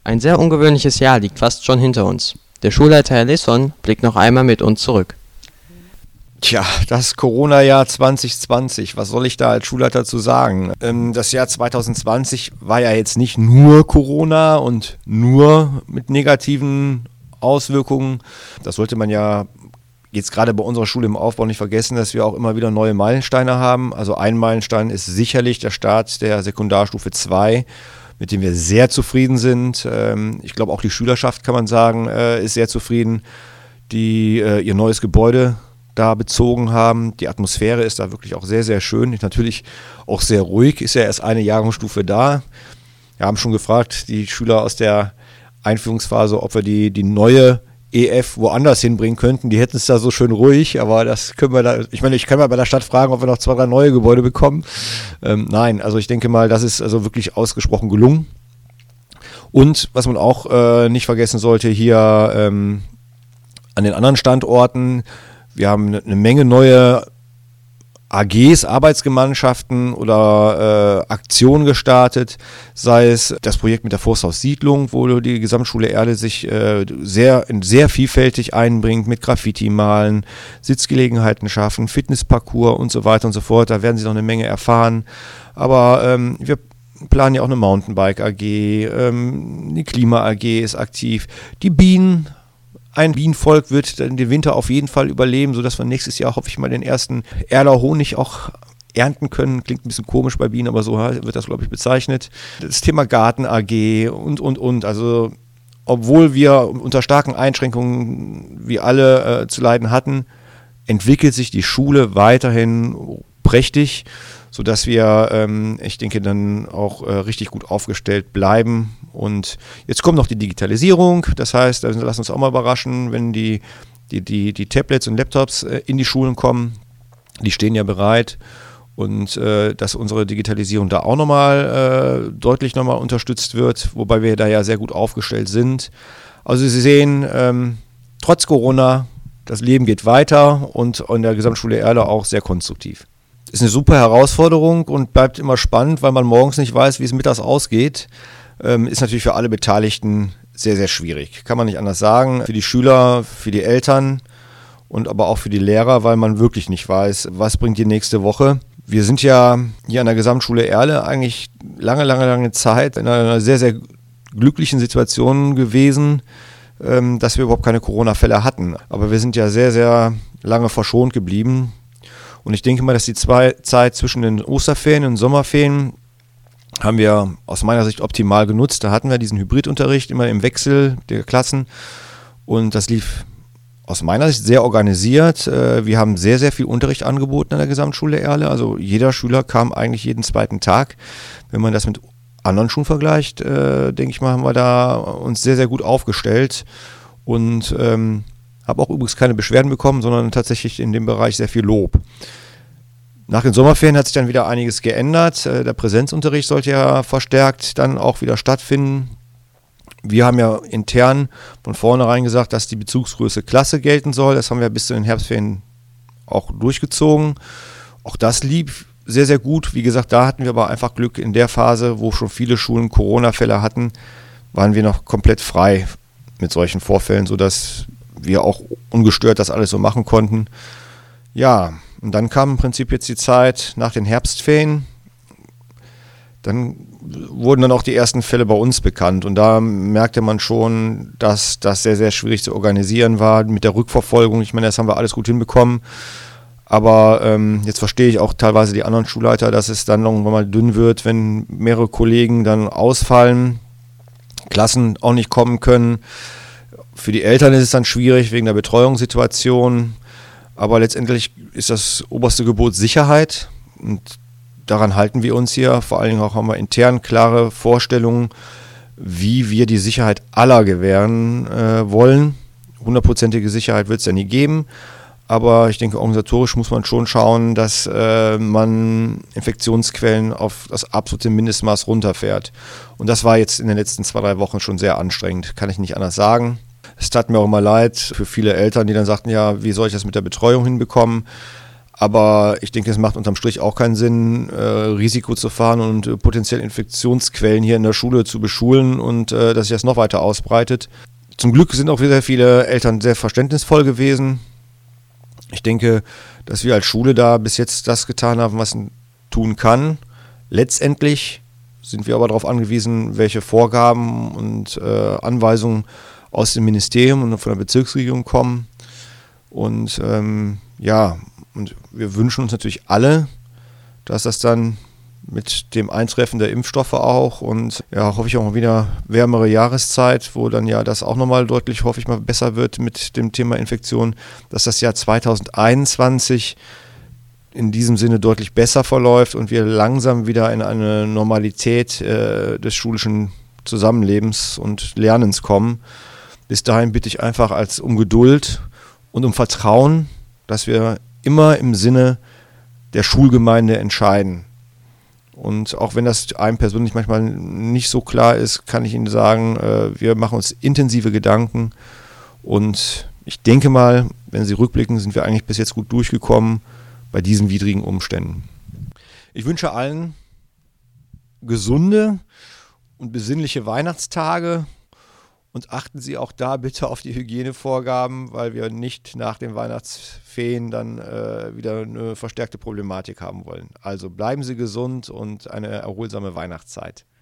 Ein sehr ungewöhnliches Jahr liegt fast schon hinter uns. Der Schulleiter Herr Lisson blickt noch einmal mit uns zurück. Tja, das Corona-Jahr 2020, was soll ich da als Schulleiter zu sagen? Das Jahr 2020 war ja jetzt nicht nur Corona und nur mit negativen Auswirkungen. Das sollte man ja jetzt gerade bei unserer Schule im Aufbau nicht vergessen, dass wir auch immer wieder neue Meilensteine haben. Also ein Meilenstein ist sicherlich der Start der Sekundarstufe 2, mit dem wir sehr zufrieden sind. Ich glaube auch die Schülerschaft, kann man sagen, ist sehr zufrieden, die ihr neues Gebäude da bezogen haben. Die Atmosphäre ist da wirklich auch sehr, sehr schön. Natürlich auch sehr ruhig, ist ja erst eine Jahrgangsstufe da. Wir haben schon gefragt, die Schüler aus der Einführungsphase, ob wir die neue EF woanders hinbringen könnten. Die hätten es da so schön ruhig, aber das können wir da, ich meine, ich kann mal bei der Stadt fragen, ob wir noch 2, 3 neue Gebäude bekommen. Nein, also ich denke mal, das ist also wirklich ausgesprochen gelungen. Und was man auch nicht vergessen sollte, hier an den anderen Standorten, wir haben eine Menge neue AGs, Arbeitsgemeinschaften oder Aktionen gestartet, sei es das Projekt mit der Forsthaussiedlung, wo die Gesamtschule Erle sich sehr vielfältig einbringt mit Graffiti-Malen, Sitzgelegenheiten schaffen, Fitnessparcours und so weiter und so fort. Da werden Sie noch eine Menge erfahren. Aber wir planen ja auch eine Mountainbike-AG, die Klima-AG ist aktiv, die Bienen. Ein Bienenvolk wird den Winter auf jeden Fall überleben, sodass wir nächstes Jahr, hoffe ich mal, den ersten Erler Honig auch ernten können. Klingt ein bisschen komisch bei Bienen, aber so wird das, glaube ich, bezeichnet. Das Thema Garten AG und. Also, obwohl wir unter starken Einschränkungen wie alle zu leiden hatten, entwickelt sich die Schule weiterhin prächtig, sodass wir, ich denke, dann auch richtig gut aufgestellt bleiben. Und jetzt kommt noch die Digitalisierung, das heißt, lass uns auch mal überraschen, wenn die Tablets und Laptops in die Schulen kommen, die stehen ja bereit und dass unsere Digitalisierung da auch nochmal deutlich nochmal unterstützt wird, wobei wir da ja sehr gut aufgestellt sind. Also Sie sehen, trotz Corona, das Leben geht weiter und an der Gesamtschule Erle auch sehr konstruktiv. Ist eine super Herausforderung und bleibt immer spannend, weil man morgens nicht weiß, wie es mittags ausgeht. Ist natürlich für alle Beteiligten sehr, sehr schwierig. Kann man nicht anders sagen. Für die Schüler, für die Eltern und aber auch für die Lehrer, weil man wirklich nicht weiß, was bringt die nächste Woche. Wir sind ja hier an der Gesamtschule Erle eigentlich lange Zeit in einer sehr, sehr glücklichen Situation gewesen, dass wir überhaupt keine Corona-Fälle hatten. Aber wir sind ja sehr, sehr lange verschont geblieben. Und ich denke mal, dass die Zeit zwischen den Osterferien und Sommerferien haben wir aus meiner Sicht optimal genutzt. Da hatten wir diesen Hybridunterricht immer im Wechsel der Klassen und das lief aus meiner Sicht sehr organisiert. Wir haben sehr, sehr viel Unterricht angeboten an der Gesamtschule Erle. Also jeder Schüler kam eigentlich jeden zweiten Tag. Wenn man das mit anderen Schulen vergleicht, denke ich mal, haben wir da uns sehr, sehr gut aufgestellt und habe auch übrigens keine Beschwerden bekommen, sondern tatsächlich in dem Bereich sehr viel Lob. Nach den Sommerferien hat sich dann wieder einiges geändert. Der Präsenzunterricht sollte ja verstärkt dann auch wieder stattfinden. Wir haben ja intern von vornherein gesagt, dass die Bezugsgröße Klasse gelten soll. Das haben wir bis zu den Herbstferien auch durchgezogen. Auch das lief sehr, sehr gut. Wie gesagt, da hatten wir aber einfach Glück. In der Phase, wo schon viele Schulen Corona-Fälle hatten, waren wir noch komplett frei mit solchen Vorfällen, sodass wir auch ungestört das alles so machen konnten. Ja, und dann kam im Prinzip jetzt die Zeit nach den Herbstferien. Dann wurden dann auch die ersten Fälle bei uns bekannt. Und da merkte man schon, dass das sehr, sehr schwierig zu organisieren war mit der Rückverfolgung. Ich meine, das haben wir alles gut hinbekommen. Aber jetzt verstehe ich auch teilweise die anderen Schulleiter, dass es dann irgendwann mal dünn wird, wenn mehrere Kollegen dann ausfallen, Klassen auch nicht kommen können. Für die Eltern ist es dann schwierig wegen der Betreuungssituation. Aber letztendlich ist das oberste Gebot Sicherheit und daran halten wir uns hier. Vor allen Dingen auch haben wir intern klare Vorstellungen, wie wir die Sicherheit aller gewähren wollen. 100%ige Sicherheit wird es ja nie geben, aber ich denke, organisatorisch muss man schon schauen, dass man Infektionsquellen auf das absolute Mindestmaß runterfährt. Und das war jetzt in den letzten 2-3 Wochen schon sehr anstrengend, kann ich nicht anders sagen. Es tat mir auch immer leid für viele Eltern, die dann sagten, ja, wie soll ich das mit der Betreuung hinbekommen? Aber ich denke, es macht unterm Strich auch keinen Sinn, Risiko zu fahren und potenziell Infektionsquellen hier in der Schule zu beschulen und dass sich das noch weiter ausbreitet. Zum Glück sind auch sehr viele Eltern sehr verständnisvoll gewesen. Ich denke, dass wir als Schule da bis jetzt das getan haben, was man tun kann. Letztendlich sind wir aber darauf angewiesen, welche Vorgaben und Anweisungen aus dem Ministerium und von der Bezirksregierung kommen. Und und wir wünschen uns natürlich alle, dass das dann mit dem Eintreffen der Impfstoffe auch und hoffe ich auch mal wieder wärmere Jahreszeit, wo dann ja das auch nochmal deutlich, hoffe ich mal, besser wird mit dem Thema Infektion, dass das Jahr 2021 in diesem Sinne deutlich besser verläuft und wir langsam wieder in eine Normalität des schulischen Zusammenlebens und Lernens kommen. Bis dahin bitte ich einfach um Geduld und um Vertrauen, dass wir immer im Sinne der Schulgemeinde entscheiden. Und auch wenn das einem persönlich manchmal nicht so klar ist, kann ich Ihnen sagen, wir machen uns intensive Gedanken und ich denke mal, wenn Sie rückblicken, sind wir eigentlich bis jetzt gut durchgekommen bei diesen widrigen Umständen. Ich wünsche allen gesunde und besinnliche Weihnachtstage. Und achten Sie auch da bitte auf die Hygienevorgaben, weil wir nicht nach den Weihnachtsferien dann wieder eine verstärkte Problematik haben wollen. Also bleiben Sie gesund und eine erholsame Weihnachtszeit.